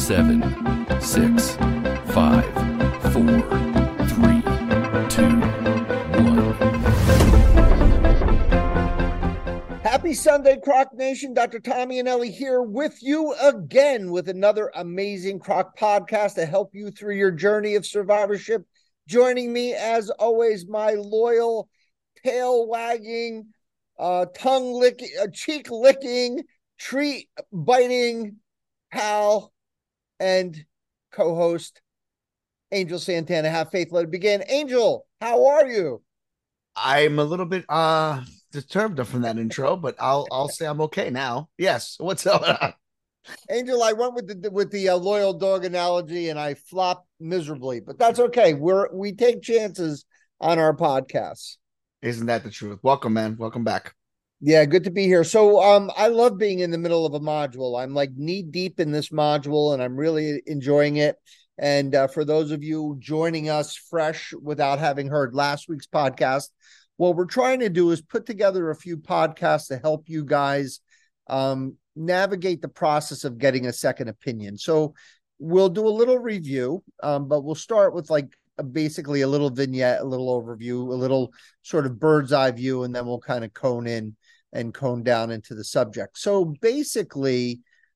7, 6, 5, 4, 3, 2, 1. Happy Sunday, Croc Nation. Dr. Tommy and Ellie here with you again with another amazing Croc podcast to help you through your journey of survivorship. Joining me, as always, my loyal, tail wagging, tongue licking, cheek licking, treat biting pal and co-host Angel Santana. Have faith, let it begin. Angel, how are you? I'm a little bit disturbed from that intro, but I'll say I'm okay now. Yes. What's up? Angel, I went with the loyal dog analogy, and I flopped miserably, but that's okay. We take chances on our podcasts. Isn't that the truth? Welcome, man. Welcome back. Yeah, good to be here. So, I love being in the middle of a module. I'm like knee deep in this module, and I'm really enjoying it. And for those of you joining us fresh without having heard last week's podcast, what we're trying to do is put together a few podcasts to help you guys navigate the process of getting a second opinion. So we'll do a little review, but we'll start with basically a little vignette, a little overview, a little sort of bird's eye view, and then we'll kind of cone in and cone down into the subject. So basically,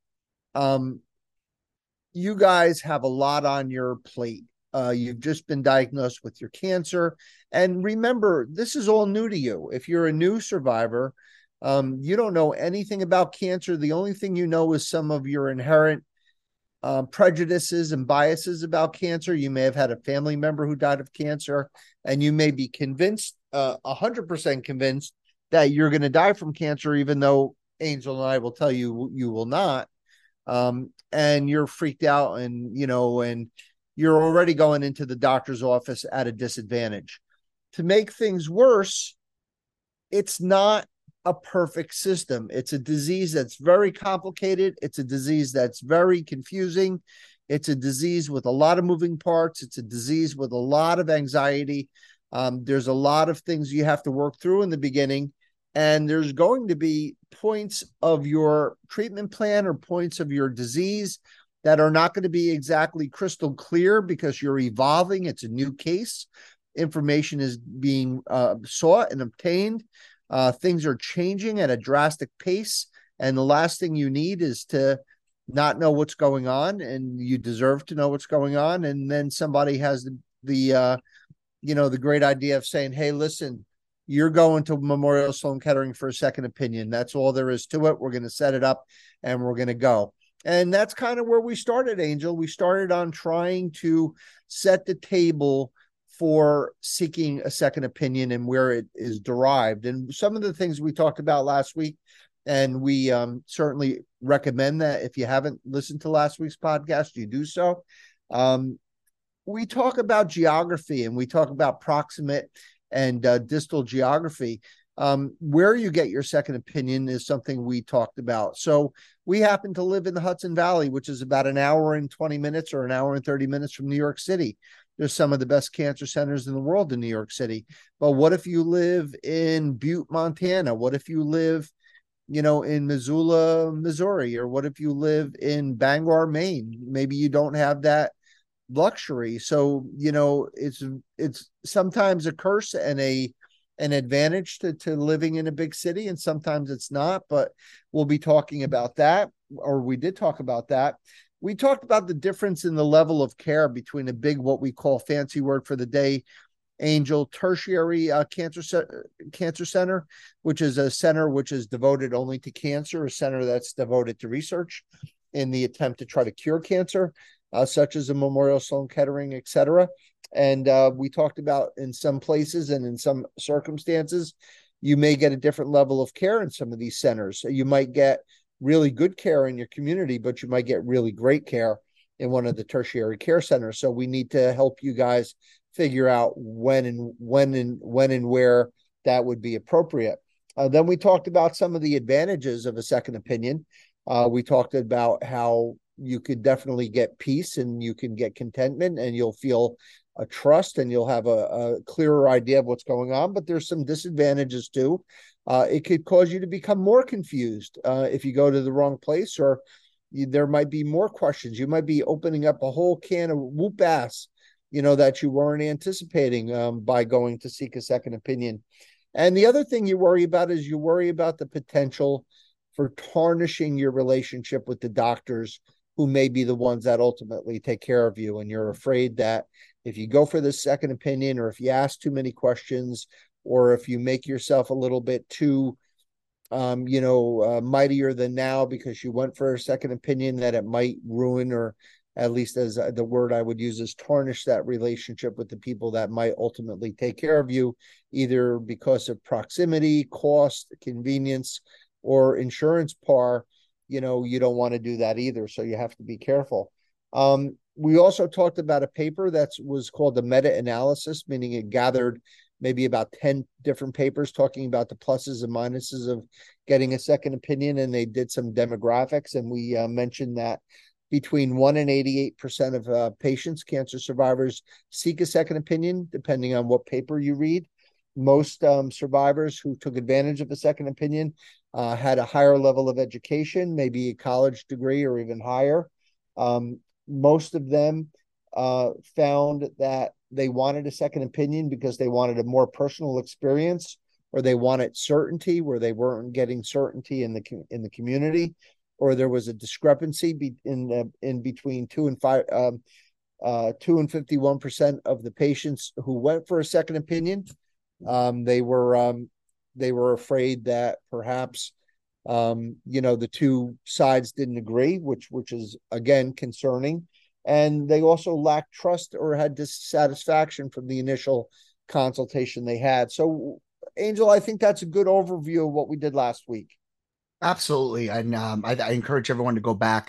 you guys have a lot on your plate. You've just been diagnosed with your cancer. And remember, this is all new to you. If you're a new survivor, you don't know anything about cancer. The only thing you know is some of your inherent prejudices and biases about cancer. You may have had a family member who died of cancer, and you may be convinced, 100% convinced, that you're going to die from cancer, even though Angel and I will tell you you will not. And you're freaked out, and you're already going into the doctor's office at a disadvantage. To make things worse, it's not a perfect system. It's a disease that's very complicated. It's a disease that's very confusing. It's a disease with a lot of moving parts. It's a disease with a lot of anxiety. There's a lot of things you have to work through in the beginning, and there's going to be points of your treatment plan or points of your disease that are not going to be exactly crystal clear because you're evolving. It's a new case. Information is being sought and obtained. Things are changing at a drastic pace. And the last thing you need is to not know what's going on, and you deserve to know what's going on. And then somebody has the great idea of saying, hey, listen, you're going to Memorial Sloan Kettering for a second opinion. That's all there is to it. We're going to set it up and we're going to go. And that's kind of where we started, Angel. We started on trying to set the table for seeking a second opinion and where it is derived. And some of the things we talked about last week, and we certainly recommend that if you haven't listened to last week's podcast, you do so. We talk about geography, and we talk about proximate and distal geography. Where you get your second opinion is something we talked about. So we happen to live in the Hudson Valley, which is about an hour and 20 minutes or an hour and 30 minutes from New York City. There's some of the best cancer centers in the world in New York City. But what if you live in Butte, Montana? What if you live, in Missoula, Missouri? Or what if you live in Bangor, Maine? Maybe you don't have that luxury. So, it's sometimes a curse and an advantage to living in a big city, and sometimes it's not, but we'll be talking about that, or we did talk about that. We talked about the difference in the level of care between a big, what we call, fancy word for the day, Angel, tertiary cancer center, which is a center which is devoted only to cancer, a center that's devoted to research in the attempt to try to cure cancer, such as the Memorial Sloan Kettering, et cetera. And we talked about in some places and in some circumstances, you may get a different level of care in some of these centers. So you might get really good care in your community, but you might get really great care in one of the tertiary care centers. So we need to help you guys figure out when and where that would be appropriate. Then we talked about some of the advantages of a second opinion. We talked about how you could definitely get peace and you can get contentment and you'll feel a trust and you'll have a clearer idea of what's going on. But there's some disadvantages too. It could cause you to become more confused if you go to the wrong place, or there might be more questions. You might be opening up a whole can of whoop ass, that you weren't anticipating by going to seek a second opinion. And the other thing you worry about is you worry about the potential for tarnishing your relationship with the doctors who may be the ones that ultimately take care of you. And you're afraid that if you go for this second opinion, or if you ask too many questions, or if you make yourself a little bit too mightier than now because you went for a second opinion, that it might ruin, or at least as the word I would use is tarnish, that relationship with the people that might ultimately take care of you, either because of proximity, cost, convenience, or insurance par. You don't want to do that either. So you have to be careful. We also talked about a paper that was called the meta-analysis, meaning it gathered maybe about 10 different papers talking about the pluses and minuses of getting a second opinion. And they did some demographics. And we mentioned that between 1 and 88% of patients, cancer survivors, seek a second opinion, depending on what paper you read. Most survivors who took advantage of a second opinion had a higher level of education, maybe a college degree or even higher. Most of them found that they wanted a second opinion because they wanted a more personal experience, or they wanted certainty where they weren't getting certainty in the community, or there was a discrepancy in between 2 and 51% of the patients who went for a second opinion. They were afraid that perhaps the two sides didn't agree, which is again concerning. And they also lacked trust or had dissatisfaction from the initial consultation they had. So, Angel, I think that's a good overview of what we did last week. Absolutely. And I encourage everyone to go back,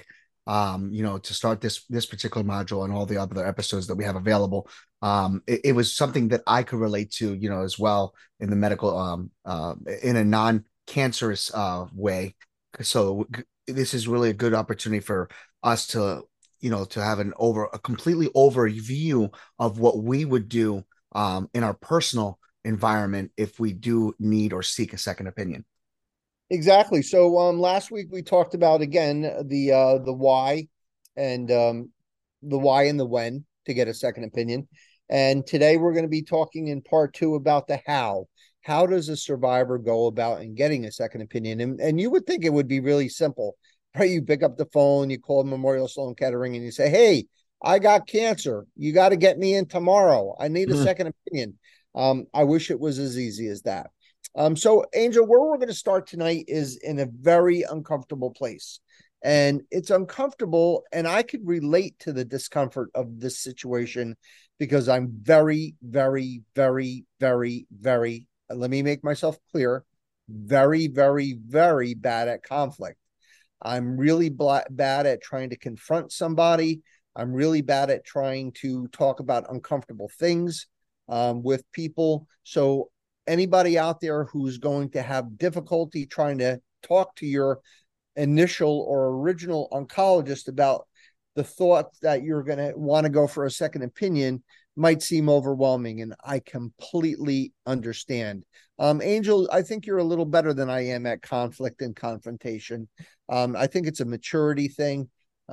to start this particular module and all the other episodes that we have available. It was something that I could relate to, as well in the medical, in a non-cancerous way. So this is really a good opportunity for us to have a completely overview of what we would do in our personal environment if we do need or seek a second opinion. Exactly. So last week we talked about again the why and the why and the when to get a second opinion. And today we're going to be talking in part 2 about the how. How does a survivor go about in getting a second opinion? And you would think it would be really simple, right? You pick up the phone, you call Memorial Sloan Kettering, and you say, "Hey, I got cancer. You got to get me in tomorrow. I need a second opinion." I wish it was as easy as that. So, Angel, where we're going to start tonight is in a very uncomfortable place. And it's uncomfortable, and I could relate to the discomfort of this situation because I'm very, very, very, very, very, let me make myself clear, very, very, very bad at conflict. I'm really bad at trying to confront somebody. I'm really bad at trying to talk about uncomfortable things with people. So anybody out there who's going to have difficulty trying to talk to your initial or original oncologist about the thought that you're going to want to go for a second opinion might seem overwhelming, and I completely understand. Angel, I think you're a little better than I am at conflict and confrontation. I think it's a maturity thing,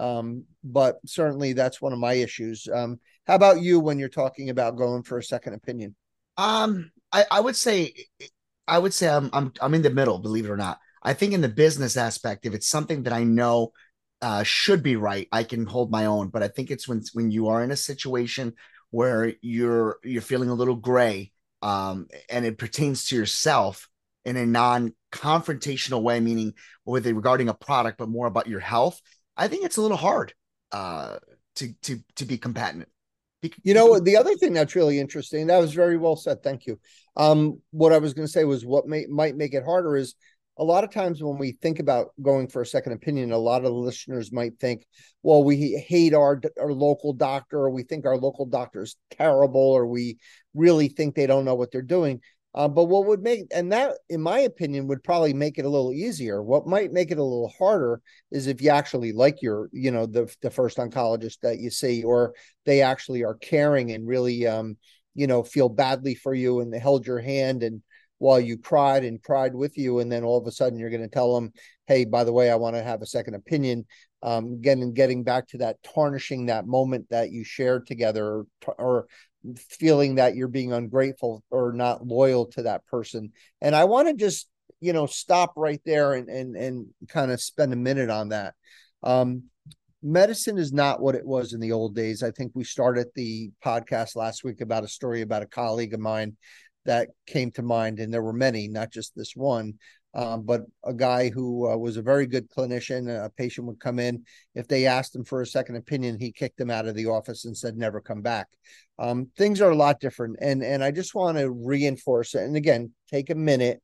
but certainly that's one of my issues. How about you when you're talking about going for a second opinion? I would say I'm in the middle, believe it or not. I think in the business aspect, if it's something that I know should be right, I can hold my own. But I think it's when you are in a situation where you're feeling a little gray, and it pertains to yourself in a non-confrontational way, meaning regarding a product, but more about your health. I think it's a little hard to be combatant. The other thing that's really interesting, that was very well said. Thank you. What I was going to say was what might make it harder is a lot of times when we think about going for a second opinion, a lot of the listeners might think, well, we hate our local doctor, or we think our local doctor is terrible, or we really think they don't know what they're doing. But what would make, and that, in my opinion, would probably make it a little easier. What might make it a little harder is if you actually like the first oncologist that you see, or they actually are caring and really, feel badly for you, and they held your hand and while you cried with you. And then all of a sudden you're going to tell them, "Hey, by the way, I want to have a second opinion." getting back to that, tarnishing that moment that you shared together, or feeling that you're being ungrateful or not loyal to that person. And I want to just, stop right there and kind of spend a minute on that. Medicine is not what it was in the old days. I think we started the podcast last week about a story about a colleague of mine that came to mind, and there were many, not just this one, but a guy who was a very good clinician. A patient would come in. If they asked him for a second opinion, he kicked them out of the office and said, never come back. Things are a lot different. And I just want to reinforce it. And again, take a minute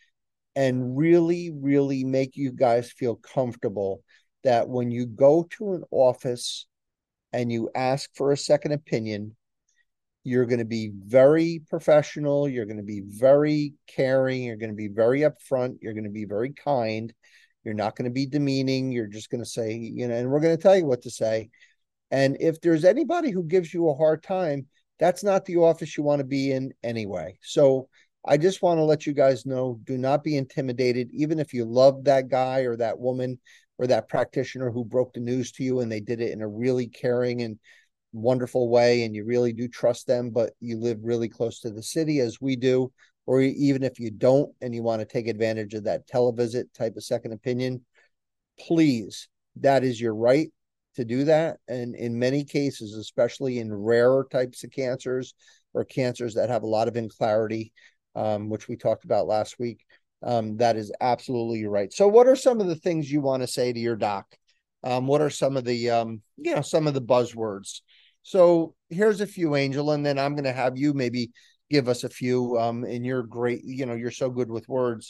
and really, really make you guys feel comfortable that when you go to an office and you ask for a second opinion, you're going to be very professional. You're going to be very caring. You're going to be very upfront. You're going to be very kind. You're not going to be demeaning. You're just going to say, and we're going to tell you what to say. And if there's anybody who gives you a hard time, that's not the office you want to be in anyway. So I just want to let you guys know, do not be intimidated. Even if you love that guy or that woman or that practitioner who broke the news to you and they did it in a really caring and wonderful way, and you really do trust them, but you live really close to the city as we do, or even if you don't and you want to take advantage of that televisit type of second opinion, please, that is your right to do that. And in many cases, especially in rarer types of cancers or cancers that have a lot of inclarity, which we talked about last week, that is absolutely right. So what are some of the things you want to say to your doc? What are some of the, some of the buzzwords? So here's a few, Angel, and then I'm going to have you maybe give us a few, and you're great. You're so good with words.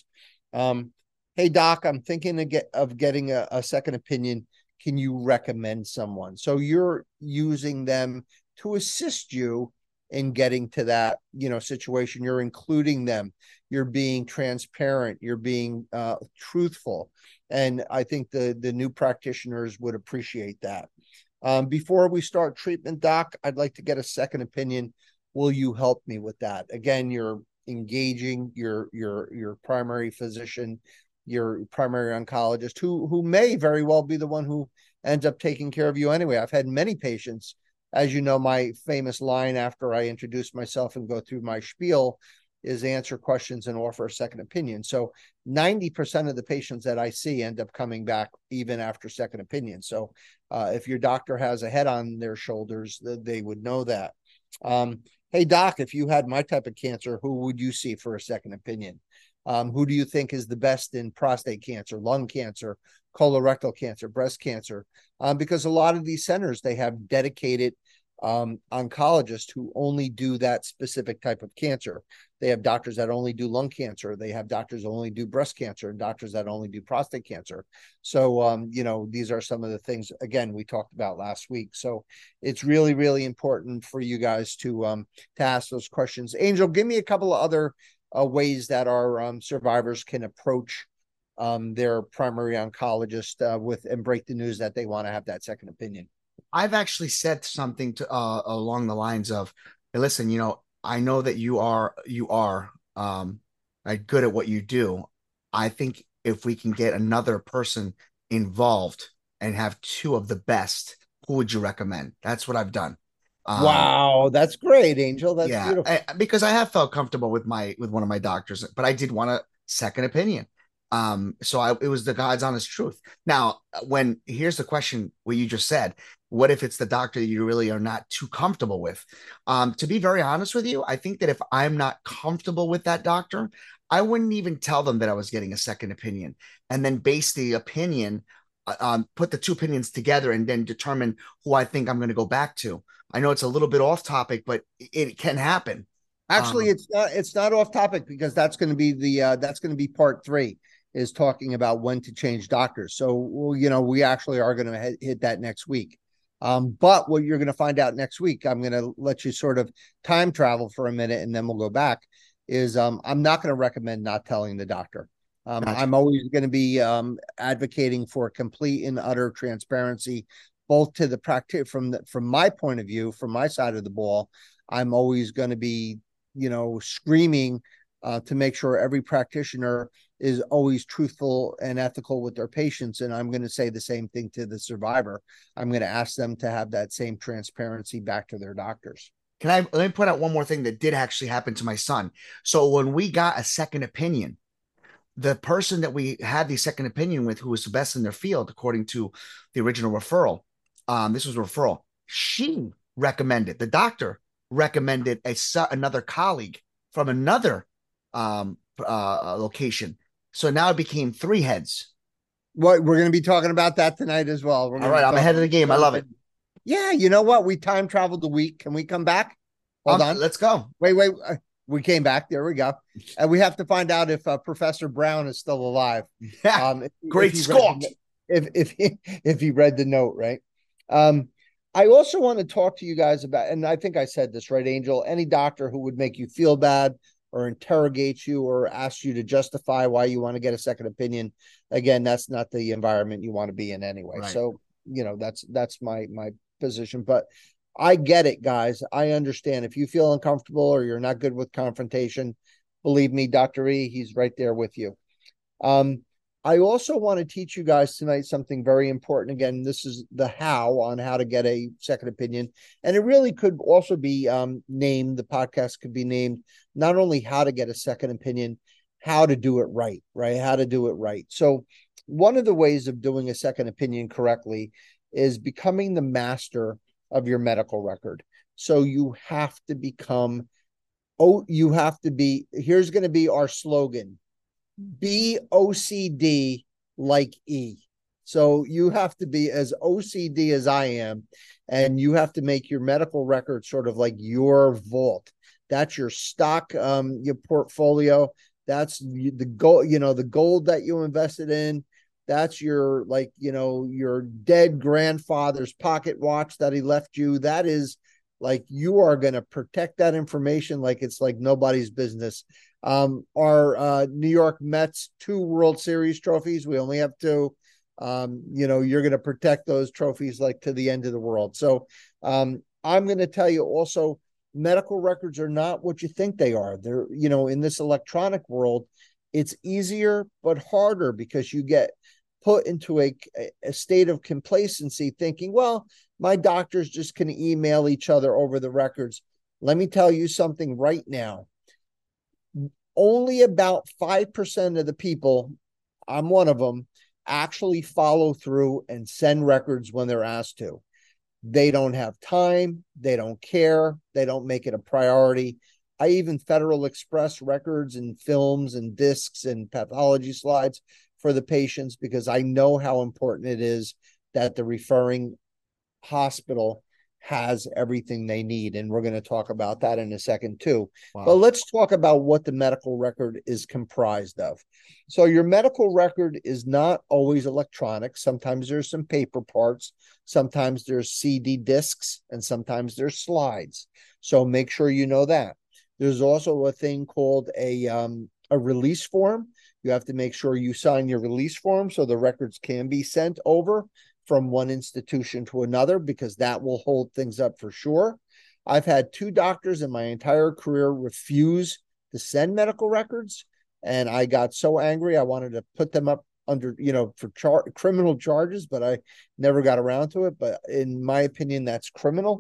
Hey, doc, I'm thinking of getting a second opinion. Can you recommend someone? So you're using them to assist you in getting to that, situation. You're including them. You're being transparent. You're being truthful. And I think the new practitioners would appreciate that. Before we start treatment, doc, I'd like to get a second opinion. Will you help me with that? Again, you're engaging your primary physician, your primary oncologist, who may very well be the one who ends up taking care of you anyway. I've had many patients, as you know, my famous line after I introduce myself and go through my spiel is answer questions and offer a second opinion. So 90% of the patients that I see end up coming back even after second opinion. So if your doctor has a head on their shoulders, they would know that. Hey, doc, if you had my type of cancer, who would you see for a second opinion? Who do you think is the best in prostate cancer, lung cancer, colorectal cancer, breast cancer? Because a lot of these centers, they have dedicated oncologists who only do that specific type of cancer. They have doctors that only do lung cancer. They have doctors that only do breast cancer and doctors that only do prostate cancer. So, these are some of the things, again, we talked about last week. So it's really, really important for you guys to ask those questions. Angel, give me a couple of other ways that our survivors can approach their primary oncologist with and break the news that they want to have that second opinion. I've actually said something to along the lines of, hey, listen, I know that you are good at what you do. I think if we can get another person involved and have two of the best, who would you recommend? That's what I've done. Wow, that's great, Angel. That's beautiful. Because I have felt comfortable with one of my doctors, but I did want a second opinion. It was the God's honest truth. Now, here's the question, what you just said, what if it's the doctor that you really are not too comfortable with? To be very honest with you, I think that if I'm not comfortable with that doctor, I wouldn't even tell them that I was getting a second opinion, and then base the opinion, put the two opinions together and then determine who I think I'm going to go back to. I know it's a little bit off topic, but it can happen. Actually, it's not off topic, because that's going to be part 3, is talking about when to change doctors. So, we actually are going to hit that next week. But what you're going to find out next week, I'm going to let you sort of time travel for a minute and then we'll go back, is I'm not going to recommend not telling the doctor. Gotcha. I'm always going to be advocating for complete and utter transparency, both to the practice from my point of view, from my side of the ball. I'm always going to be, screaming to make sure every practitioner is always truthful and ethical with their patients. And I'm going to say the same thing to the survivor. I'm going to ask them to have that same transparency back to their doctors. Let me point out one more thing that did actually happen to my son. So when we got a second opinion, the person that we had the second opinion with, who was the best in their field, according to the original referral, this was a referral. She recommended, the doctor recommended another colleague from another location. So now it became 3 heads. What we're going to be talking about that tonight as well. All right, I'm ahead of the game. I love it. Yeah, you know what? We time traveled a week. Can we come back? Hold on. Let's go. Wait. We came back. There we go. And we have to find out if Professor Brown is still alive. Yeah. Great Scott. If he read the note, right? I also want to talk to you guys about, and I think I said this, right, Angel? Any doctor who would make you feel bad or interrogate you or ask you to justify why you want to get a second opinion, again, that's not the environment you want to be in anyway. Right. So, that's my position. But I get it, guys. I understand. If you feel uncomfortable or you're not good with confrontation, believe me, Dr. E, he's right there with you. I also want to teach you guys tonight something very important. Again, this is the how on how to get a second opinion. And it really could also be named, the podcast could be named not only how to get a second opinion, how to do it right? How to do it right. So one of the ways of doing a second opinion correctly is becoming the master of your medical record. So you have to become, here's going to be our slogan: be OCD like E. So you have to be as OCD as I am, and you have to make your medical record sort of like your vault. That's your stock, your portfolio. That's the gold, the gold that you invested in. That's your, your dead grandfather's pocket watch that he left you. That is like, you are going to protect that information like it's like nobody's business. Our New York Mets 2 World Series trophies, we only have 2. You're going to protect those trophies like to the end of the world. So I'm going to tell you also, medical records are not what you think they are. They're, in this electronic world, it's easier but harder because you get put into a state of complacency thinking, well, my doctors just can email each other over the records. Let me tell you something right now. Only about 5% of the people, I'm one of them, actually follow through and send records when they're asked to. They don't have time. They don't care. They don't make it a priority. I even Federal Express records and films and discs and pathology slides for the patients because I know how important it is that the referring hospital has everything they need. And we're going to talk about that in a second too. Wow. But let's talk about what the medical record is comprised of. So your medical record is not always electronic. Sometimes there's some paper parts. Sometimes there's CD discs and sometimes there's slides. So make sure you know that. There's also a thing called a release form. You have to make sure you sign your release form so the records can be sent over from one institution to another, because that will hold things up for sure. I've had 2 doctors in my entire career refuse to send medical records, and I got so angry I wanted to put them up under, for criminal charges, but I never got around to it. But in my opinion, that's criminal.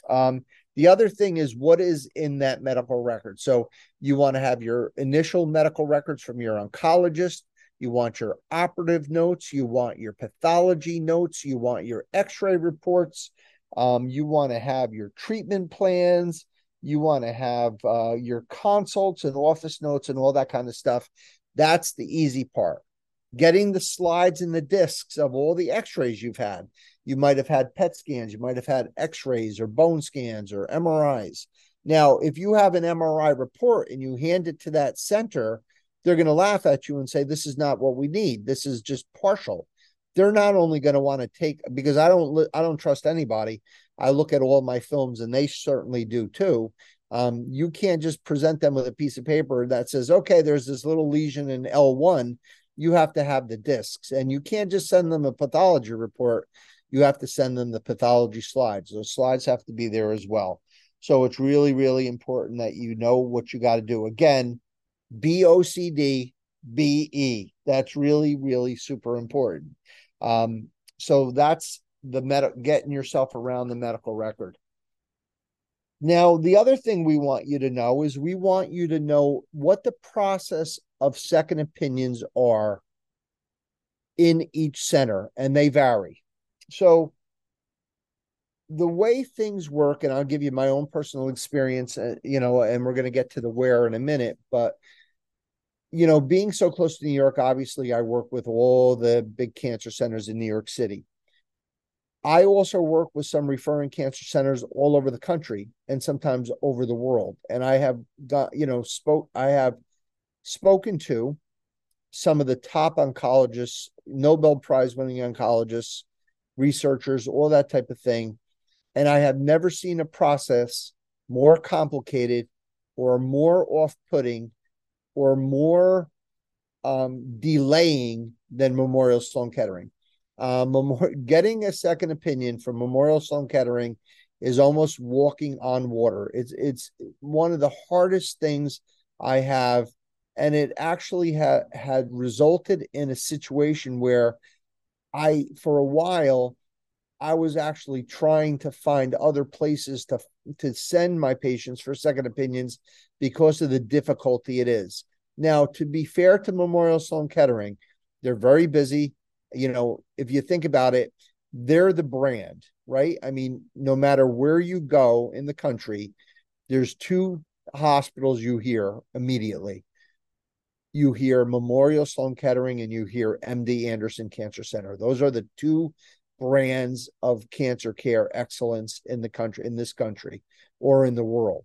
The other thing is what is in that medical record. So you want to have your initial medical records from your oncologist. You want your operative notes. You want your pathology notes. You want your x-ray reports. You want to have your treatment plans. You want to have your consults and office notes and all that kind of stuff. That's the easy part. Getting the slides and the discs of all the x-rays you've had. You might have had PET scans. You might have had x-rays or bone scans or MRIs. Now, if you have an MRI report and you hand it to that center, they're going to laugh at you and say, this is not what we need. This is just partial. They're not only going to want to take, because I don't trust anybody. I look at all my films and they certainly do too. You can't just present them with a piece of paper that says, okay, there's this little lesion in L1. You have to have the discs, and you can't just send them a pathology report. You have to send them the pathology slides. Those slides have to be there as well. So it's really, really important that you know what you got to do. Again, be OCD BE. That's really, really super important. So that's getting yourself around the medical record. Now, the other thing we want you to know is we want you to know what the process of second opinions are in each center, and they vary. So the way things work, and I'll give you my own personal experience, and we're going to get to the where in a minute, but being so close to New York, obviously I work with all the big cancer centers in New York City. I also work with some referring cancer centers all over the country and sometimes over the world. And I have spoken to some of the top oncologists, Nobel Prize winning oncologists, researchers, all that type of thing. And I have never seen a process more complicated or more off-putting or more delaying than Memorial Sloan Kettering. Getting a second opinion from Memorial Sloan Kettering is almost walking on water. It's one of the hardest things I have, and it actually had resulted in a situation where for a while, I was actually trying to find other places to send my patients for second opinions because of the difficulty it is. Now, to be fair to Memorial Sloan Kettering, they're very busy. If you think about it, they're the brand, right? I mean, no matter where you go in the country, there's two hospitals you hear immediately. You hear Memorial Sloan Kettering and you hear MD Anderson Cancer Center. Those are the two brands of cancer care excellence in this country or in the world.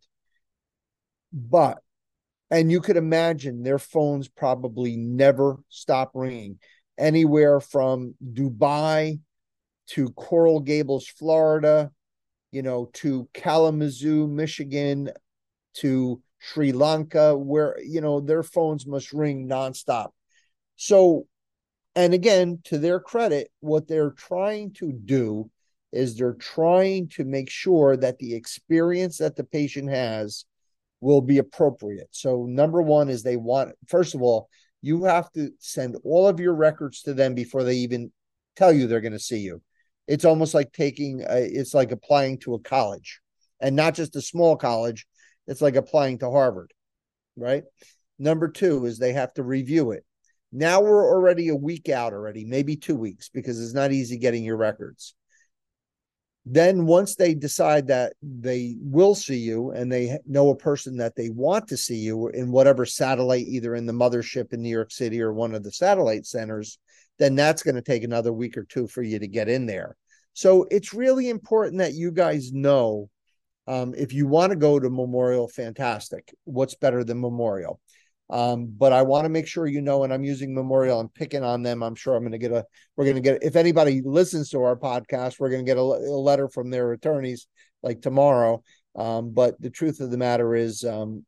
And you could imagine their phones probably never stop ringing, anywhere from Dubai to Coral Gables, Florida, to Kalamazoo, Michigan, to Sri Lanka, where, their phones must ring nonstop. So, and again, to their credit, what they're trying to do is they're trying to make sure that the experience that the patient has will be appropriate. So number one is first of all, you have to send all of your records to them before they even tell you they're going to see you. It's almost like it's like applying to a college, and not just a small college. It's like applying to Harvard, right? Number two is they have to review it. Now we're already a week out already, maybe 2 weeks, because it's not easy getting your records. Then once they decide that they will see you and they know a person that they want to see you in whatever satellite, either in the mothership in New York City or one of the satellite centers, then that's going to take another week or two for you to get in there. So it's really important that you guys know, if you want to go to Memorial, fantastic. What's better than Memorial? But I want to make sure and I'm using Memorial, I'm picking on them. I'm sure we're going to get, if anybody listens to our podcast, we're going to get a letter from their attorneys like tomorrow. But the truth of the matter is,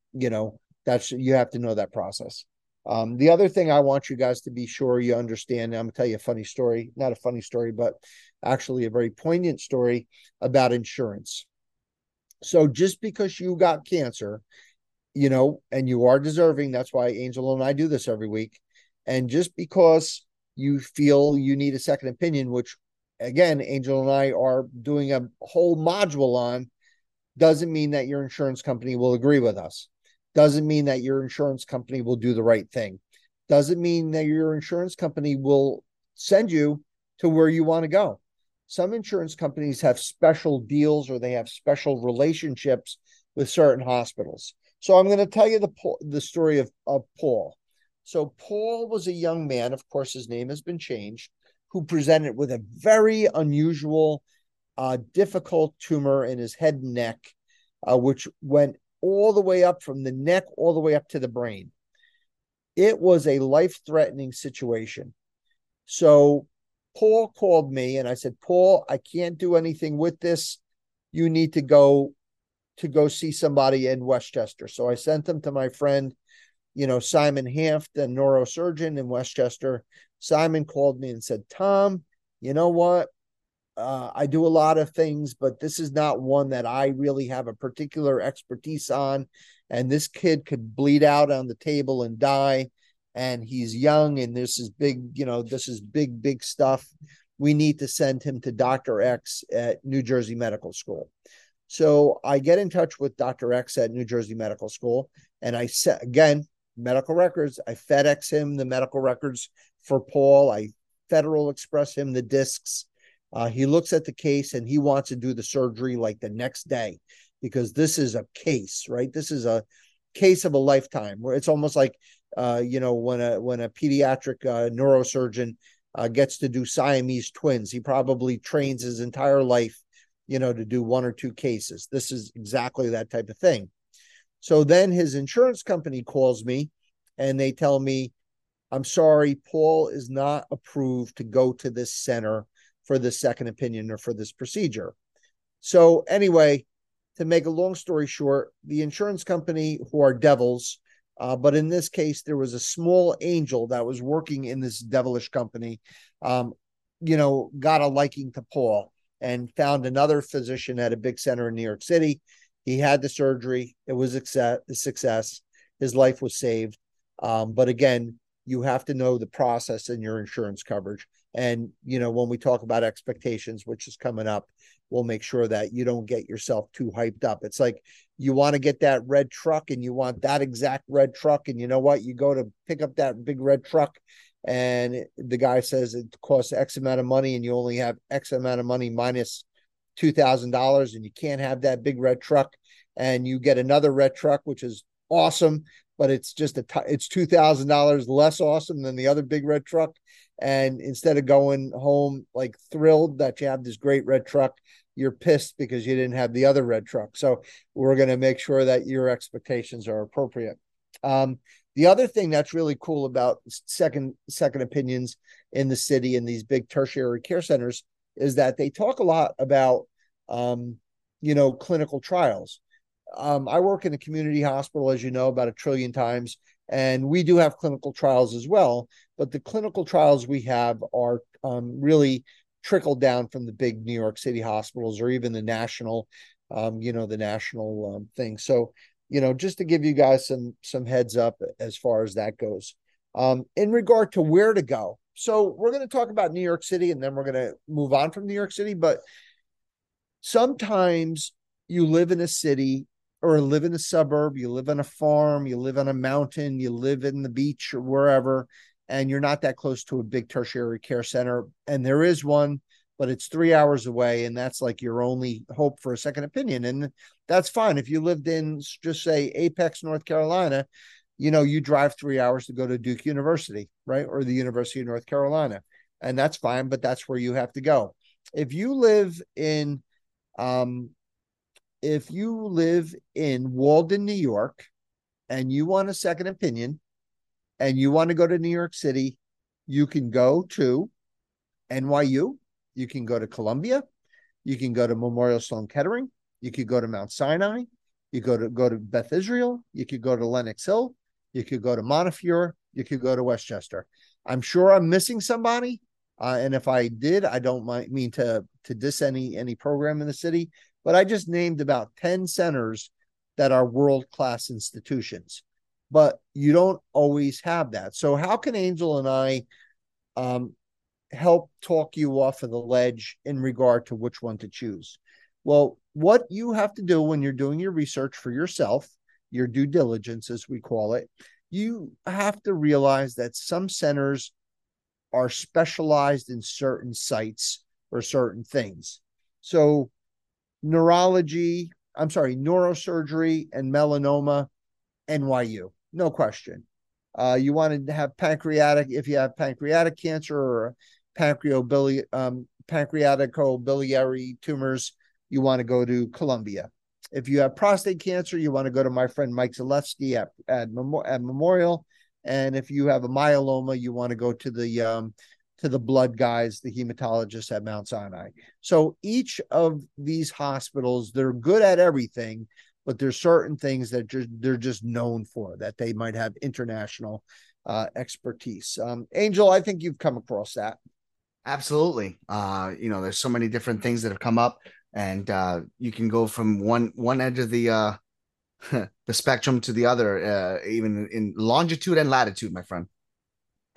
you have to know that process. The other thing I want you guys to be sure you understand, I'm going to tell you a funny story, not a funny story, but actually a very poignant story about insurance. So just because you got cancer, and you are deserving, that's why Angel and I do this every week. And just because you feel you need a second opinion, which again, Angel and I are doing a whole module on, doesn't mean that your insurance company will agree with us. Doesn't mean that your insurance company will do the right thing. Doesn't mean that your insurance company will send you to where you want to go. Some insurance companies have special deals or they have special relationships with certain hospitals. So I'm going to tell you the story of Paul. So Paul was a young man, of course, his name has been changed, who presented with a very unusual, difficult tumor in his head and neck, which went all the way up from the neck, all the way up to the brain. It was a life-threatening situation. So Paul called me and I said, Paul, I can't do anything with this. You need to go see somebody in Westchester. So I sent him to my friend, Simon Hanft, a neurosurgeon in Westchester. Simon called me and said, Tom, you know what? I do a lot of things, but this is not one that I really have a particular expertise on. And this kid could bleed out on the table and die. and he's young, and this is big, this is big stuff. We need to send him to Dr. X at New Jersey Medical School. So I get in touch with Dr. X at New Jersey Medical School, and I said, again, medical records. I FedEx him the medical records for Paul. I Federal Express him the discs. He looks at the case and he wants to do the surgery like the next day, because this is a case, right? This is a case of a lifetime, where it's almost like, when a pediatric neurosurgeon gets to do Siamese twins, he probably trains his entire life, to do one or two cases. This is exactly that type of thing. So then his insurance company calls me and they tell me, I'm sorry, Paul is not approved to go to this center for the second opinion or for this procedure. So anyway, to make a long story short, the insurance company, who are devils, but in this case, there was a small angel that was working in this devilish company, got a liking to Paul and found another physician at a big center in New York City. He had the surgery. It was a success. His life was saved. But again, you have to know the process in your insurance coverage. And, when we talk about expectations, which is coming up, we'll make sure that you don't get yourself too hyped up. It's like you want to get that red truck and you want that exact red truck. And you know what? You go to pick up that big red truck and the guy says it costs X amount of money and you only have X amount of money minus $2,000, and you can't have that big red truck. And you get another red truck, which is awesome, but it's just it's $2,000 less awesome than the other big red truck. And instead of going home like thrilled that you have this great red truck, you're pissed because you didn't have the other red truck. So we're going to make sure that your expectations are appropriate. The other thing that's really cool about second opinions in the city and these big tertiary care centers is that they talk a lot about, clinical trials. I work in a community hospital, as you know, about 1 trillion times, and we do have clinical trials as well. But the clinical trials we have are really trickled down from the big New York City hospitals or even the national, thing. So, just to give you guys some heads up as far as that goes. In regard to where to go, so we're going to talk about New York City, and then we're going to move on from New York City. But sometimes you live in a city or live in a suburb, you live on a farm, you live on a mountain, you live in the beach or wherever, and you're not that close to a big tertiary care center. And there is one, but it's 3 hours away, and that's like your only hope for a second opinion. And that's fine. If you lived in, just say, Apex, North Carolina, you drive 3 hours to go to Duke University, right? Or the University of North Carolina. And that's fine, but that's where you have to go. If you live in Walden, New York, and you want a second opinion and you want to go to New York City, you can go to NYU, you can go to Columbia, you can go to Memorial Sloan Kettering, you could go to Mount Sinai, you go to Beth Israel, you could go to Lenox Hill, you could go to Montefiore, you could go to Westchester. I'm sure I'm missing somebody. And if I did, I don't mean to diss any program in the city, but I just named about 10 centers that are world-class institutions. But you don't always have that. So how can Angel and I help talk you off of the ledge in regard to which one to choose? Well, what you have to do when you're doing your research for yourself, your due diligence, as we call it, you have to realize that some centers are specialized in certain sites or certain things. So neurosurgery and melanoma, NYU, no question. You want to have if you have pancreatic cancer or pancreaticobiliary tumors, you want to go to Columbia. If you have prostate cancer, you want to go to my friend Mike Zalewski at Memorial. And if you have a myeloma, you want to go to the blood guys, the hematologists at Mount Sinai. So each of these hospitals, they're good at everything, but there's certain things that they're just known for, that they might have international expertise. Angel, I think you've come across that. Absolutely. There's so many different things that have come up, and you can go from one edge of the the spectrum to the other, even in longitude and latitude, my friend.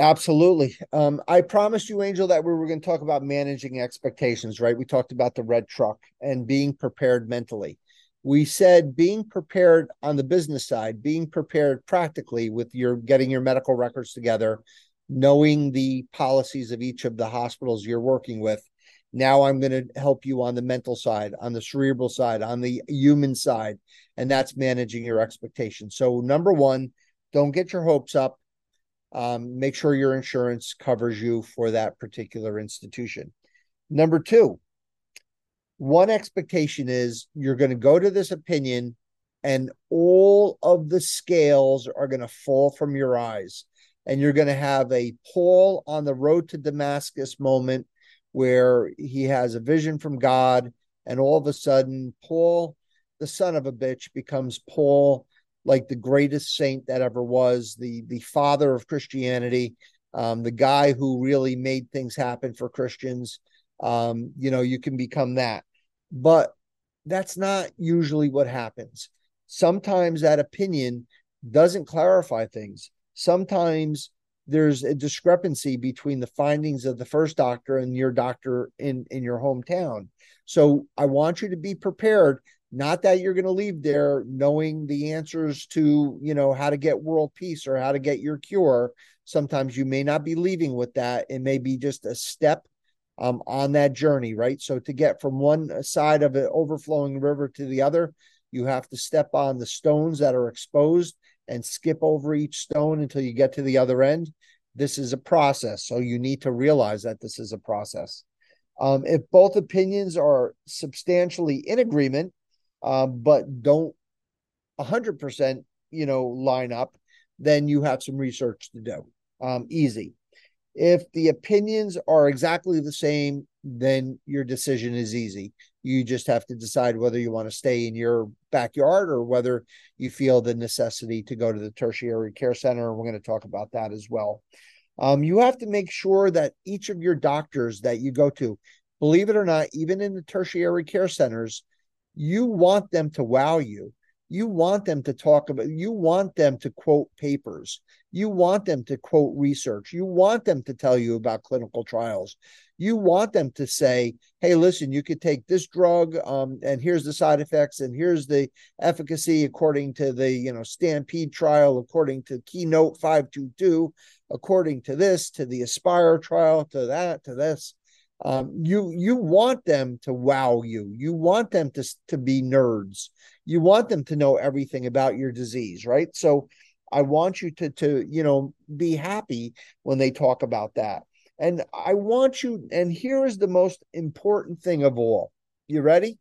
Absolutely. I promised you, Angel, that we were going to talk about managing expectations, right? We talked about the red truck and being prepared mentally. We said being prepared on the business side, being prepared practically with your getting your medical records together, knowing the policies of each of the hospitals you're working with. Now I'm going to help you on the mental side, on the cerebral side, on the human side, and that's managing your expectations. So, number one, don't get your hopes up. Make sure your insurance covers you for that particular institution. Number two, one expectation is you're going to go to this opinion and all of the scales are going to fall from your eyes. And you're going to have a Paul on the road to Damascus moment where he has a vision from God. And all of a sudden, Paul, the son of a bitch, becomes Paul, like the greatest saint that ever was, the father of Christianity, the guy who really made things happen for Christians. You can become that. But that's not usually what happens. Sometimes that opinion doesn't clarify things. Sometimes there's a discrepancy between the findings of the first doctor and your doctor in your hometown. So I want you to be prepared. Not that you're going to leave there knowing the answers to, how to get world peace or how to get your cure. Sometimes you may not be leaving with that. It may be just a step on that journey, right? So to get from one side of an overflowing river to the other, you have to step on the stones that are exposed and skip over each stone until you get to the other end. This is a process. So you need to realize that this is a process. If both opinions are substantially in agreement, but don't 100%, line up, then you have some research to do. Easy. If the opinions are exactly the same, then your decision is easy. You just have to decide whether you want to stay in your backyard or whether you feel the necessity to go to the tertiary care center. And we're going to talk about that as well. You have to make sure that each of your doctors that you go to, believe it or not, even in the tertiary care centers, you want them to wow you. You want them to talk about, you want them to quote papers. You want them to quote research. You want them to tell you about clinical trials. You want them to say, hey, listen, you could take this drug, and here's the side effects, and here's the efficacy according to the, Stampede trial, according to Keynote 522, according to this, to the Aspire trial, to that, to this. You want them to wow you. You want them to be nerds. You want them to know everything about your disease, right? So I want you to be happy when they talk about that. And I want you, and here is the most important thing of all. You ready?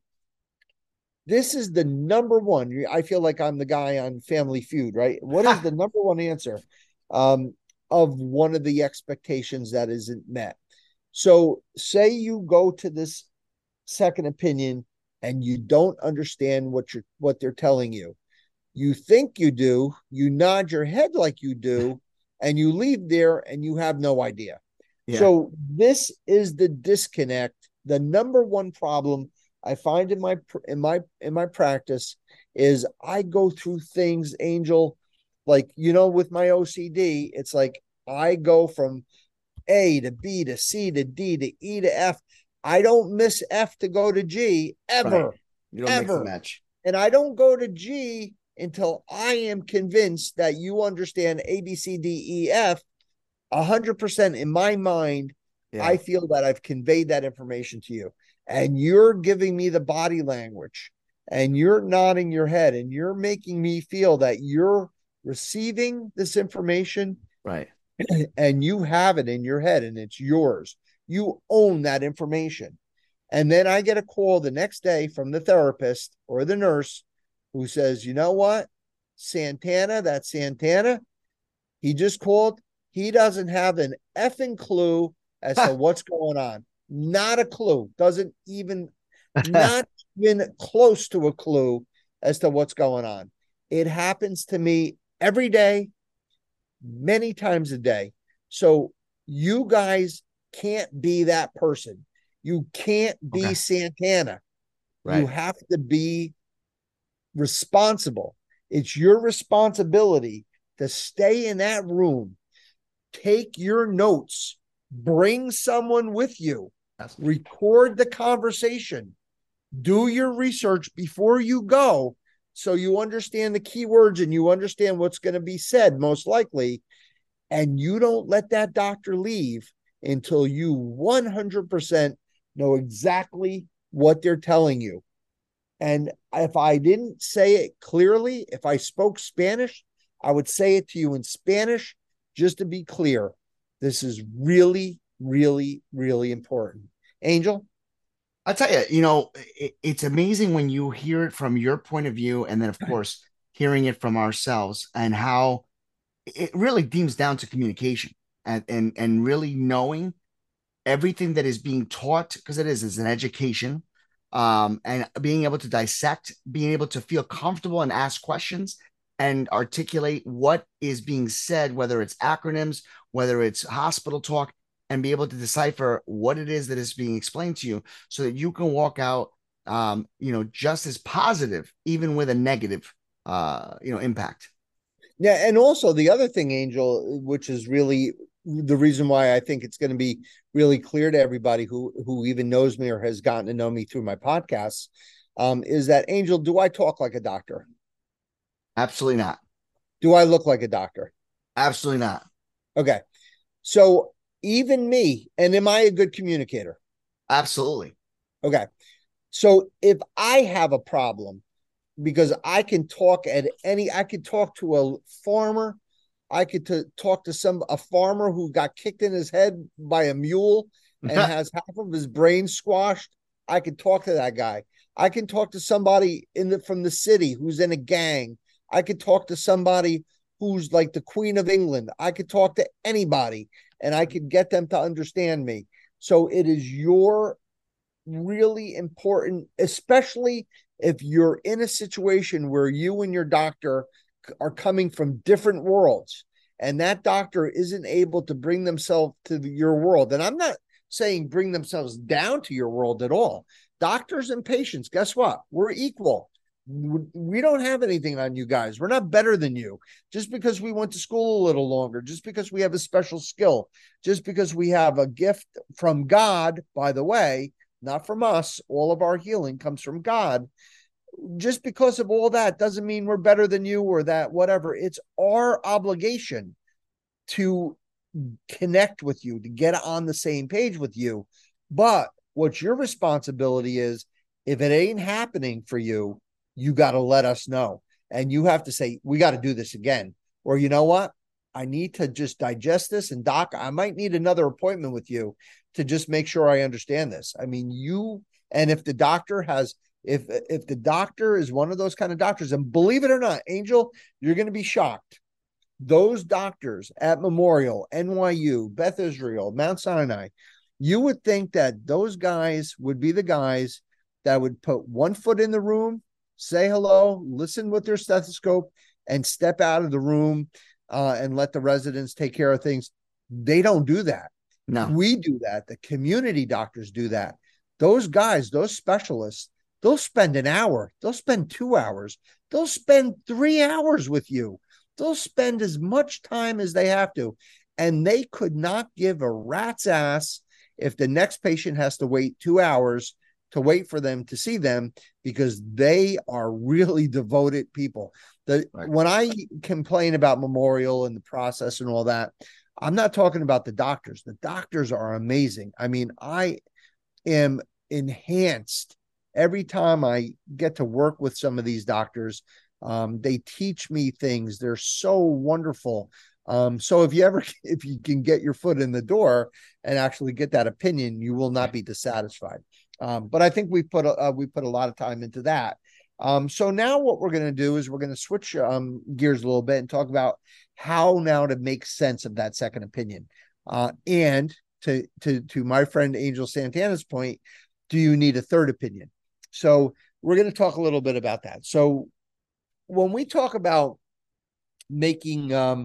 This is the number one. I feel like I'm the guy on Family Feud, right? What is the number one answer of one of the expectations that isn't met? So say you go to this second opinion and you don't understand what they're telling you. You think you do, you nod your head like you do, and you leave there and you have no idea. Yeah. So this is the disconnect. The number one problem I find in my practice is I go through things, Angel, like, with my OCD, it's like I go from A to B to C to D to E to F. I don't miss F to go to G ever. Right. You don't mix and match. And I don't go to G until I am convinced that you understand A, B, C, D, E, F 100% in my mind. Yeah. I feel that I've conveyed that information to you. And you're giving me the body language and you're nodding your head and you're making me feel that you're receiving this information. Right. And you have it in your head and it's yours. You own that information. And then I get a call the next day from the therapist or the nurse who says, you know what? That's Santana. He just called. He doesn't have an effing clue as to what's going on. Not a clue. Not even close to a clue as to what's going on. It happens to me every day, many times a day. So you guys can't be that person. You can't be Santana. Right. You have to be responsible. It's your responsibility to stay in that room take your notes, bring someone with you, Yes. record the conversation, do your research before you go so you understand the keywords and you understand what's going to be said most likely. And you don't let that doctor leave until you 100% know exactly what they're telling you. And if I didn't say it clearly, if I spoke Spanish, I would say it to you in Spanish just to be clear. This is really, really, really important. Angel? I'll tell you, it's amazing when you hear it from your point of view, and then, of course, hearing it from ourselves, and how it really deems down to communication and really knowing everything that is being taught, because it's an education, and being able to dissect, being able to feel comfortable and ask questions and articulate what is being said, whether it's acronyms, whether it's hospital talk, and be able to decipher what it is that is being explained to you so that you can walk out, just as positive, even with a negative, impact. Yeah, and also the other thing, Angel, which is really the reason why I think it's going to be really clear to everybody who even knows me or has gotten to know me through my podcasts, is that, Angel, do I talk like a doctor? Absolutely not. Do I look like a doctor? Absolutely not. Okay. So even me, and am I a good communicator? Absolutely. Okay. So if I have a problem, because I can talk I could talk to a farmer. I could talk to a farmer who got kicked in his head by a mule and has half of his brain squashed. I could talk to that guy. I can talk to somebody from the city who's in a gang. I could talk to somebody who's like the Queen of England. I could talk to anybody and I could get them to understand me. So it is your really important, especially if you're in a situation where you and your doctor are coming from different worlds and that doctor isn't able to bring themselves to your world. And I'm not saying bring themselves down to your world at all. Doctors and patients, guess what? We're equal. We don't have anything on you guys. We're not better than you just because we went to school a little longer, just because we have a special skill, just because we have a gift from God, by the way, not from us. All of our healing comes from God. Just because of all that doesn't mean we're better than you or that whatever. It's our obligation to connect with you, to get on the same page with you. But what your responsibility is, if it ain't happening for you, you got to let us know. And you have to say, we got to do this again. Or you know what? I need to just digest this. And doc, I might need another appointment with you to just make sure I understand this. I mean, and if the doctor has, if the doctor is one of those kind of doctors, and believe it or not, Angel, you're going to be shocked. Those doctors at Memorial, NYU, Beth Israel, Mount Sinai, you would think that those guys would be the guys that would put one foot in the room, say hello, listen with their stethoscope, and step out of the room and let the residents take care of things. They don't do that. No. We do that. The community doctors do that. Those guys, those specialists, they'll spend an hour. They'll spend 2 hours. They'll spend 3 hours with you. They'll spend as much time as they have to. And they could not give a rat's ass if the next patient has to wait 2 hours to wait for them to see them, because they are really devoted people. Right. When I complain about Memorial and the process and all that, I'm not talking about the doctors. The doctors are amazing. I mean, I am enhanced every time I get to work with some of these doctors. They teach me things. They're so wonderful. So if you can get your foot in the door and actually get that opinion, you will not be dissatisfied. But I think we put a lot of time into that. So now what we're going to do is we're going to switch gears a little bit and talk about how now to make sense of that second opinion. And to my friend Angel Santana's point, do you need a third opinion? So we're going to talk a little bit about that. So when we talk about making, when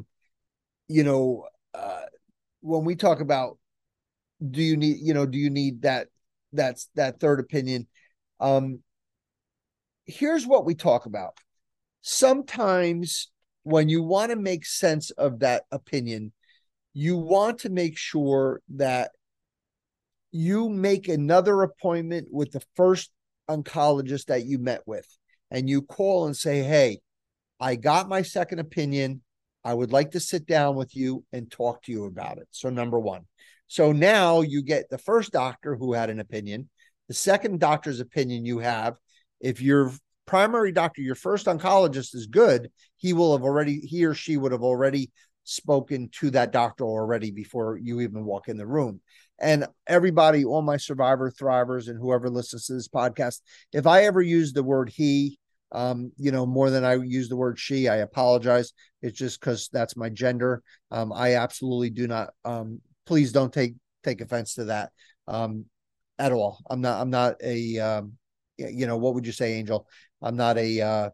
we talk about, do you need that third opinion? Here's what we talk about. Sometimes when you want to make sense of that opinion, you want to make sure that you make another appointment with the first oncologist that you met with, and you call and say, hey, I got my second opinion. I would like to sit down with you and talk to you about it. So, number one. So now you get the first doctor who had an opinion, the second doctor's opinion you have. If your primary doctor, your first oncologist is good, he or she would have already spoken to that doctor already before you even walk in the room. And everybody, all my survivor thrivers and whoever listens to this podcast, if I ever use the word he, more than I use the word she, I apologize. It's just because that's my gender. I absolutely do not. Please don't take offense to that at all. I'm not a, what would you say, Angel? I'm not a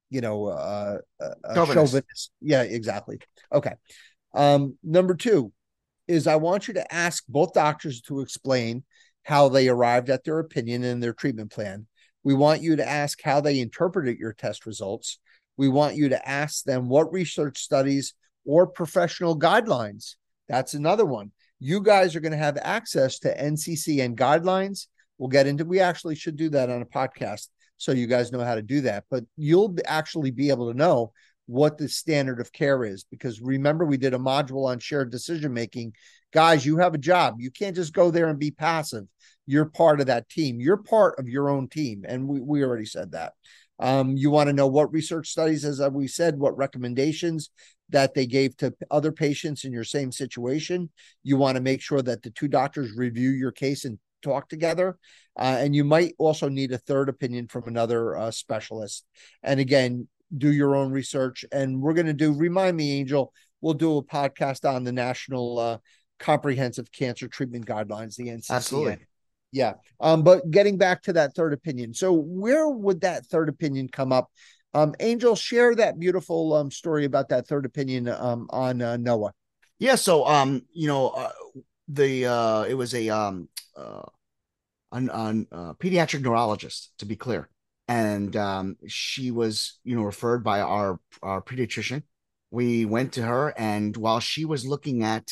chauvinist. Yeah, exactly. Okay. Number two is I want you to ask both doctors to explain how they arrived at their opinion and their treatment plan. We want you to ask how they interpreted your test results. We want you to ask them what research studies or professional guidelines. That's another one. You guys are going to have access to NCCN guidelines. We actually should do that on a podcast so you guys know how to do that. But you'll actually be able to know what the standard of care is, because remember, we did a module on shared decision making. Guys, you have a job. You can't just go there and be passive. You're part of that team. You're part of your own team. And we already said that. You want to know what research studies, as we said, what recommendations that they gave to other patients in your same situation. You want to make sure that the two doctors review your case and talk together. And you might also need a third opinion from another specialist. And again, do your own research. And we're going to remind me, Angel, we'll do a podcast on the National Comprehensive Cancer Treatment Guidelines, the NCCN. Absolutely. Yeah. But getting back to that third opinion. So where would that third opinion come up? Angel, share that beautiful story about that third opinion on NOAA. Yeah. So, it was a pediatric neurologist, to be clear. And she was, referred by our pediatrician. We went to her, and while she was looking at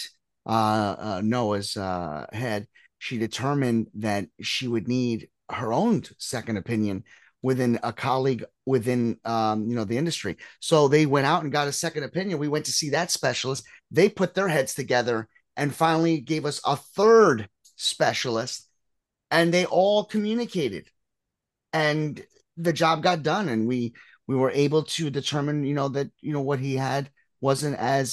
Noah's head, she determined that she would need her own second opinion within a colleague within the industry. So they went out and got a second opinion. We went to see that specialist. They put their heads together and finally gave us a third specialist, and they all communicated, and the job got done, and we were able to determine that what he had wasn't as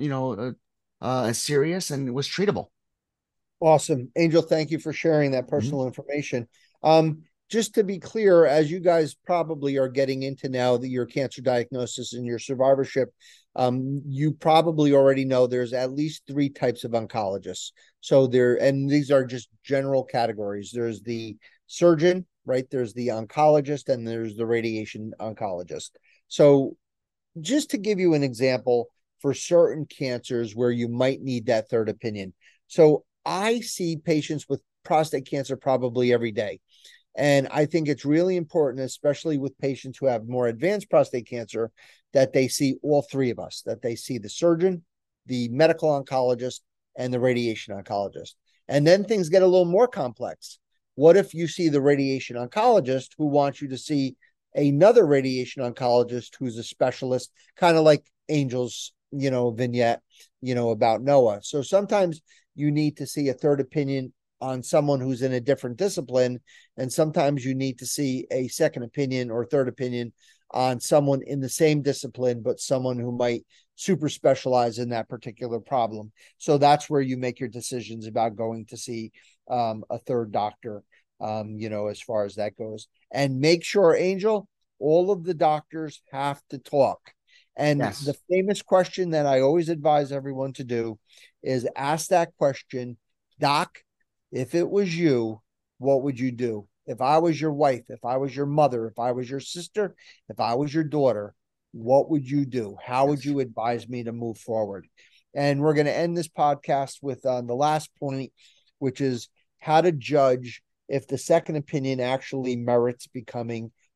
serious, and it was treatable. Awesome. Angel, thank you for sharing that personal information. Just to be clear, as you guys probably are getting into now your cancer diagnosis and your survivorship, you probably already know there's at least 3 types of oncologists. So and these are just general categories. There's the surgeon, right? There's the oncologist, and there's the radiation oncologist. So just to give you an example for certain cancers where you might need that third opinion. So I see patients with prostate cancer probably every day. And I think it's really important, especially with patients who have more advanced prostate cancer, that they see all 3 of us, that they see the surgeon, the medical oncologist, and the radiation oncologist. And then things get a little more complex. What if you see the radiation oncologist who wants you to see another radiation oncologist who's a specialist, kind of like Angel's, vignette, about NOAA. So sometimes you need to see a third opinion on someone who's in a different discipline. And sometimes you need to see a second opinion or third opinion on someone in the same discipline, but someone who might super specialize in that particular problem. So that's where you make your decisions about going to see a third doctor, as far as that goes. And make sure, Angel, all of the doctors have to talk. And Yes. The famous question that I always advise everyone to do is ask that question, Doc, if it was you, what would you do? If I was your wife, if I was your mother, if I was your sister, if I was your daughter, what would you do? How would you advise me to move forward? And we're going to end this podcast with the last point, which is how to judge if the second opinion actually merits becoming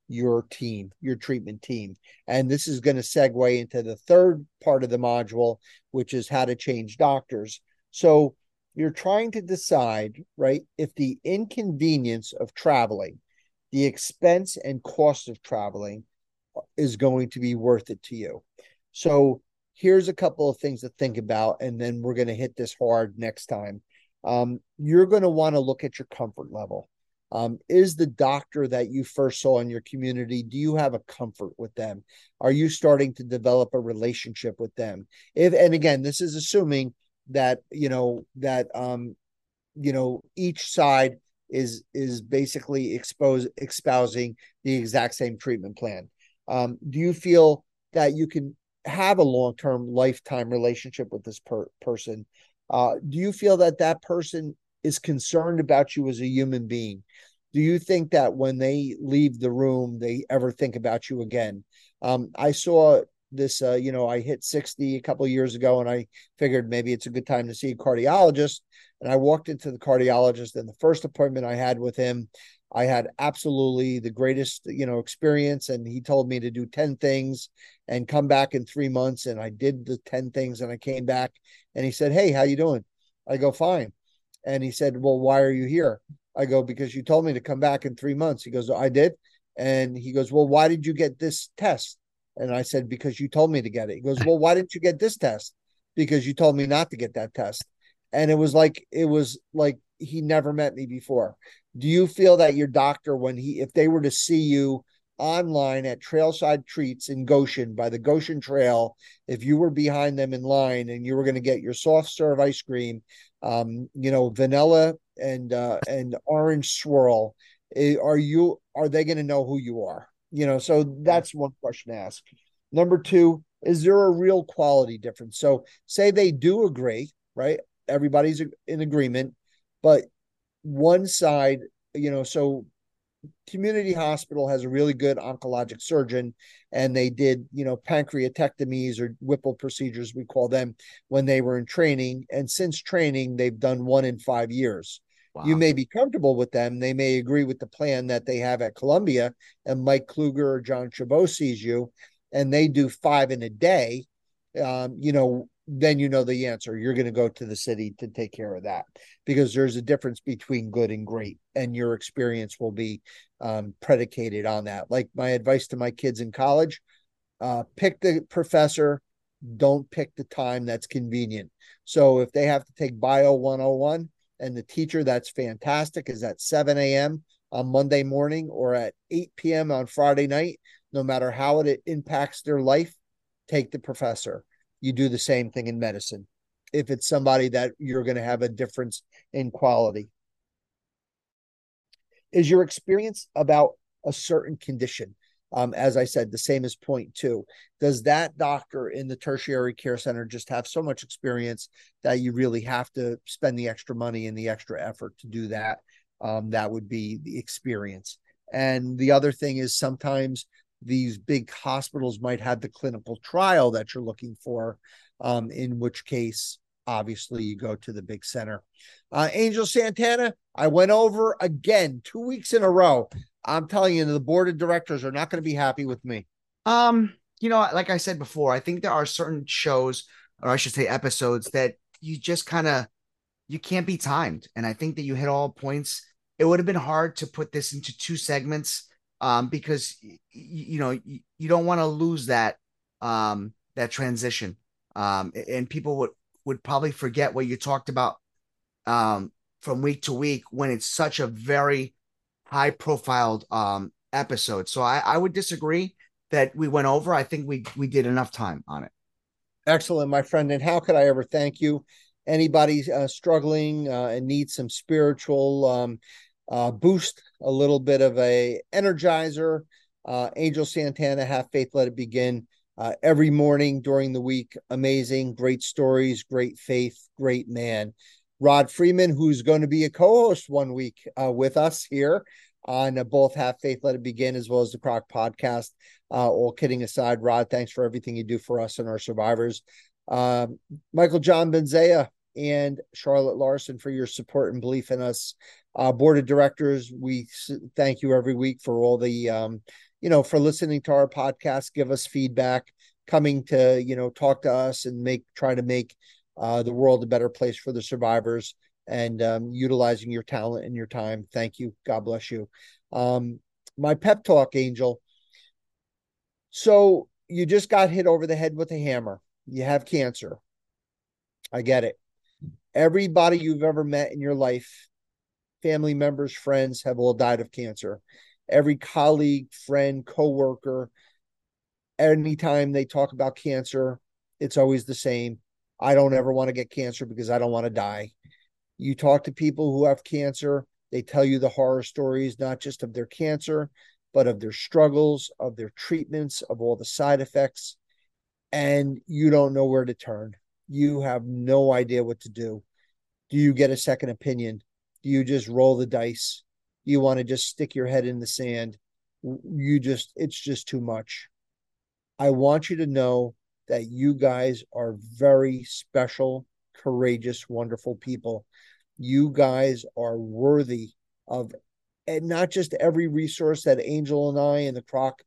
your team, your treatment team. And this is going to segue into the third part of the module, which is how to change doctors. So you're trying to decide, right, if the inconvenience of traveling, the expense and cost of traveling is going to be worth it to you. So here's a couple of things to think about, and then we're going to hit this hard next time. You're going to want to look at your comfort level. Is the doctor that you first saw in your community, do you have a comfort with them? Are you starting to develop a relationship with them? And again, this is assuming that, each side is basically espousing the exact same treatment plan. Do you feel that you can have a long-term lifetime relationship with this person? Do you feel that that person is concerned about you as a human being? Do you think that when they leave the room, they ever think about you again? I saw this, I hit 60 a couple of years ago, and I figured maybe it's a good time to see a cardiologist. And I walked into the cardiologist, and the first appointment I had with him, I had absolutely the greatest, experience. And he told me to do 10 things and come back in 3 months. And I did the 10 things, and I came back, and he said, "Hey, how you doing?" I go, "Fine." And he said, "Well, why are you here?" I go, "Because you told me to come back in 3 months." He goes, "I did." And he goes, "Well, why did you get this test?" And I said, "Because you told me to get it." He goes, "Well, why didn't you get this test?" "Because you told me not to get that test." And it was like he never met me before. Do you feel that your doctor, if they were to see you online at Trailside Treats in Goshen by the Goshen Trail, if you were behind them in line and you were going to get your soft serve ice cream, vanilla and orange swirl, are they going to know who you are? So that's one question to ask. Number two, is there a real quality difference? So say they do agree, right? Everybody's in agreement, but one side, so community hospital has a really good oncologic surgeon, and they did, pancreatectomies or Whipple procedures, we call them, when they were in training. And since training, they've done 1 in 5 years. You Wow. may be comfortable with them. They may agree with the plan that they have at Columbia, and Mike Kluger or John Chabot sees you, and they do 5 in a day. Then you know the answer. You're going to go to the city to take care of that, because there's a difference between good and great, and your experience will be predicated on that. Like my advice to my kids in college, pick the professor, don't pick the time that's convenient. So if they have to take Bio 101 and the teacher that's fantastic is at 7 a.m. on Monday morning or at 8 p.m. on Friday night, no matter how it impacts their life, take the professor. You do the same thing in medicine if it's somebody that you're going to have a difference in quality. Is your experience about a certain condition? As I said, the same as point two. Does that doctor in the tertiary care center just have so much experience that you really have to spend the extra money and the extra effort to do that? That would be the experience. And the other thing is sometimes these big hospitals might have the clinical trial that you're looking for, in which case, obviously, you go to the big center. Angel Santana, I went over again 2 weeks in a row. I'm telling you, the board of directors are not going to be happy with me. Like I said before, I think there are certain shows, or I should say episodes, that you just you can't be timed. And I think that you hit all points. It would have been hard to put this into 2 segments, because you don't want to lose that transition. And people would probably forget what you talked about from week to week when it's such a very high profiled episode. So I would disagree that we went over. I think we did enough time on it. Excellent, my friend. And how could I ever thank you? Anybody struggling and needs some spiritual boost, a little bit of a energizer, Angel Santana, Have Faith, Let It Begin. Every morning during the week, amazing, great stories, great faith, great man. Rod Freeman, who's going to be a co-host one week with us here on both Have Faith, Let It Begin, as well as the Croc podcast. All kidding aside, Rod, thanks for everything you do for us and our survivors. Michael John Benzea and Charlotte Larson for your support and belief in us. Board of directors, we thank you every week for all the for listening to our podcast. Give us feedback, coming to, talk to us and try to make the world a better place for the survivors, and utilizing your talent and your time. Thank you. God bless you. My pep talk, Angel. So you just got hit over the head with a hammer. You have cancer. I get it. Everybody you've ever met in your life, family members, friends, have all died of cancer. Every colleague, friend, coworker, anytime they talk about cancer, it's always the same. I don't ever want to get cancer because I don't want to die. You talk to people who have cancer, they tell you the horror stories, not just of their cancer, but of their struggles, of their treatments, of all the side effects. And you don't know where to turn. You have no idea what to do. Do you get a second opinion? Do you just roll the dice? You want to just stick your head in the sand? It's just too much. I want you to know that you guys are very special, courageous, wonderful people. You guys are worthy of, and not just every resource that Angel and I and the Kroc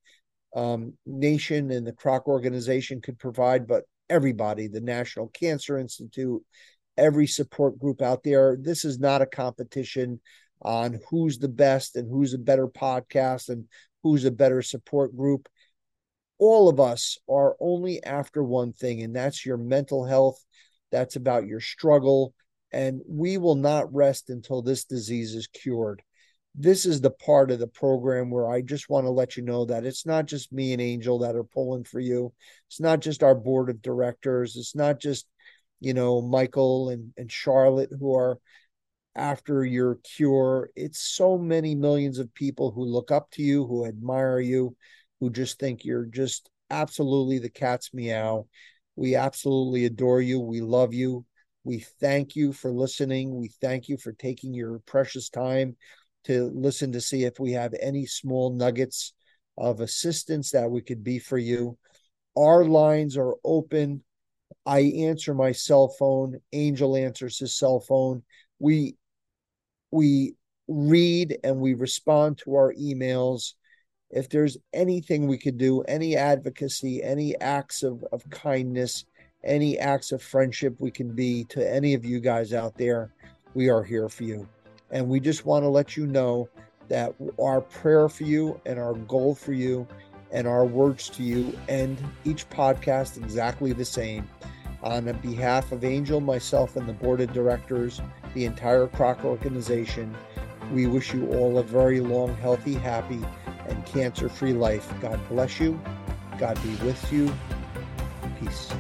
Nation and the Kroc organization could provide, but everybody, the National Cancer Institute, every support group out there. This is not a competition on who's the best and who's a better podcast and who's a better support group. All of us are only after one thing, and that's your mental health. That's about your struggle. And we will not rest until this disease is cured. This is the part of the program where I just want to let you know that it's not just me and Angel that are pulling for you. It's not just our board of directors. It's not just, Michael and Charlotte who are after your cure. It's so many millions of people who look up to you, who admire you, who just think you're just absolutely the cat's meow. We absolutely adore you. We love you. We thank you for listening. We thank you for taking your precious time to listen to see if we have any small nuggets of assistance that we could be for you. Our lines are open. I answer my cell phone. Angel answers his cell phone. We read and we respond to our emails. If there's anything we could do, any advocacy, any acts of kindness, any acts of friendship we can be to any of you guys out there, we are here for you. And we just want to let you know that our prayer for you and our goal for you and our words to you end each podcast exactly the same. On behalf of Angel, myself, and the board of directors, the entire Kroc organization, we wish you all a very long, healthy, happy, and cancer-free life. God bless you. God be with you. Peace.